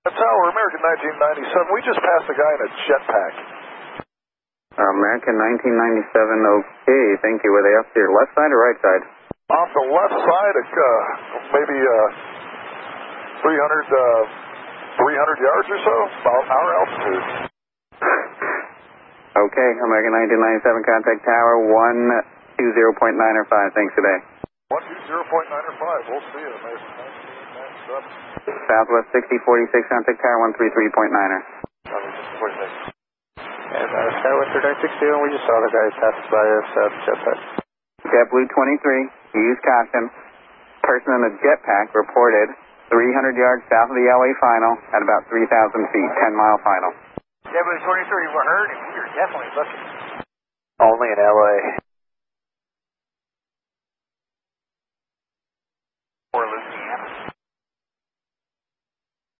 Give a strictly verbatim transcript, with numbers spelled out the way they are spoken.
Tower, American nineteen ninety-seven. We just passed a guy in a jetpack. American nineteen ninety-seven, okay, thank you. Were they off to your left side or right side? Off the left side, uh, maybe uh, three hundred, uh, three hundred yards or so, about our altitude. Okay, American nineteen ninety-seven, contact tower one two zero point nine or five, thanks today. one two zero point nine or five, we'll see it, American nineteen ninety-seven. Southwest sixty forty-six, contact tower one three three point nine er. And uh, Skywest three nine six zero, we just saw the guy pass by us at uh, jetpack. JetBlue twenty-three, use caution. Person in the jetpack reported three hundred yards south of the L A final at about three thousand feet, ten mile final. JetBlue twenty-three, we're hurting. You're definitely looking. Only in L A